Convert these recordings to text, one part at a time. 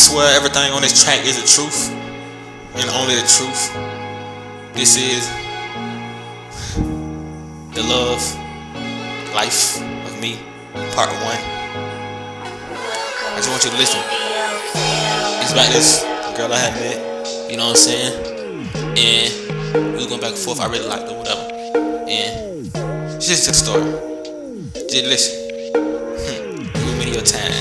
swear everything on this track is the truth, and only the truth. This is the love life of me, part 1. I just want you to listen. It's about this girl I had met, you know what I'm saying? And we was going back and forth. I really liked her, whatever. And she just took the story. Just listen. Give me your time.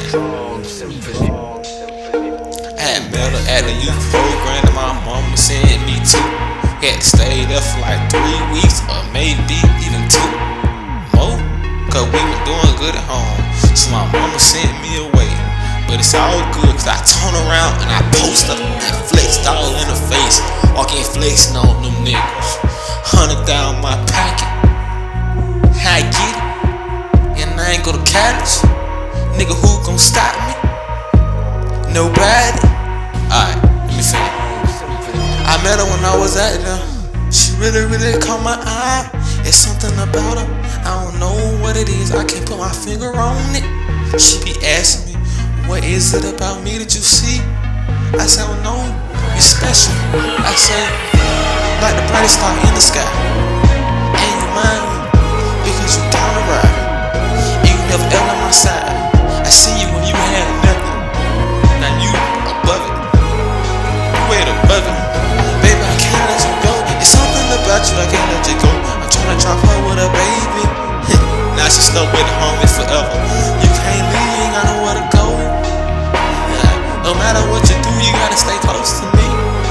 I had met her at the youth program that my mama sent me to. Had to stay there for like 3 weeks or maybe even 2 more, cause we were doing good at home. So my mama sent me away, but it's all good cause I turn around and I post up and flexed all in her face. Walking flexing on them niggas. 100 down my pocket. How I get it? And I ain't go to college. Nigga, who gon' stop me? Nobody. Alright, let me finish. I met her when I was out there. She really caught my eye. It's something about her, I don't know what it is. I can't put my finger on it. She be asking me, what is it about me that you see? I said, well, no, you're special. I said, like the brightest star in the sky. And you mind me, because you down the ride. And you never ever on my side. I see you when you had nothing. Now you above it. You way above it. Baby, I can't let you go. It's something about you, I can't let you go. I'm tryna drop her with a baby. Now she stuck with the homie forever. You can't leave, you ain't got nowhere to go. No matter what you do, you gotta stay close to me.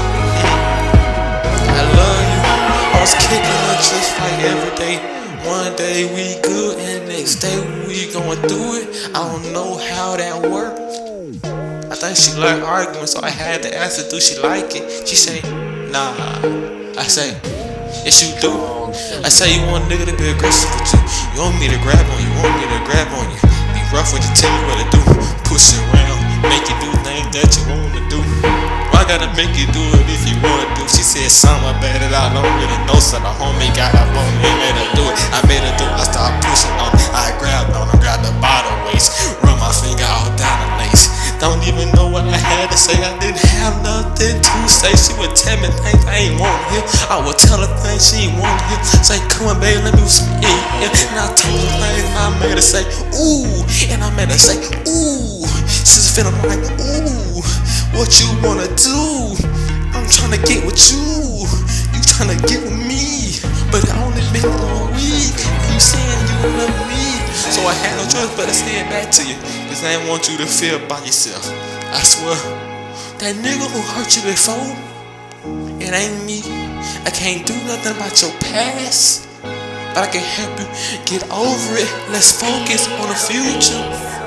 I love you. I was kicking her just like every day. One day we good and next day we going through it. I don't know how that works. I think she like arguing, so I had to ask her, do she like it? She say, nah. I say, yes you do. I say, you want a nigga to be aggressive with you. You want me to grab on you, want me to grab on you. Be rough when you tell you what to do. Push it around, make you do things that you want to do. I gotta make you do it if you wanna do. She said something about it, I don't really know. So the homie got up on me and made her do it. I made her do it, I started pushing on it. I grabbed on her, grabbed the bottom waist, run my finger all down the lace. Don't even know what I had to say, I didn't have nothing to say. She would tell me things I ain't want to hear. I would tell her things she ain't want to hear. Say, come on baby, let me do some And I told her things and I made her say, ooh. And I made her say, ooh. She was feeling like, ooh, what you wanna do? I'm tryna get with you. You tryna get with me. But I only been a week. And you saying you love me. So I had no choice but to say it back to you. Cause I didn't want you to feel by yourself. I swear, that nigga who hurt you before, it ain't me. I can't do nothing about your past, but I can help you get over it. Let's focus on the future.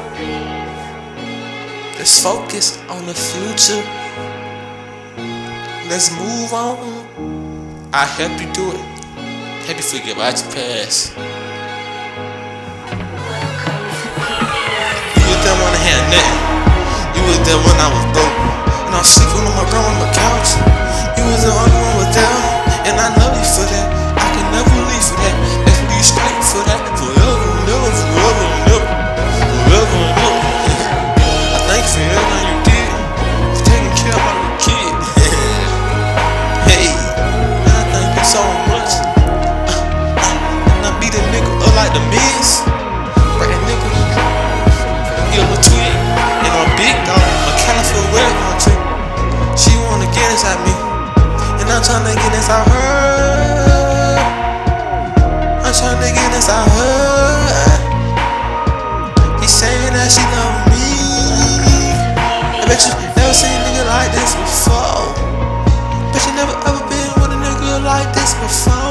Let's focus on the future. Let's move on. I'll help you do it. Help you forget about your past. You was there when I had nothing. You was there when I was broke. And I was sleeping on my grandma on the couch. You was the only one with down. And I love you for that. I can never leave for that. Let's be straight for that. Forever and ever, forever and ever. Forever and ever. I thank you for everything you did. For taking care of my little kid. Hey, I thank you so much. And I beat a nigga up like the Miz. Right, that nigga. He a little twig. And I'm big dog. My California wear on too. She wanna get inside me. And I'm tryna get inside her. I'm tryna get inside her. He's saying that she love me. I bet you never seen a nigga like this before. Bet you never ever been with a nigga like this before.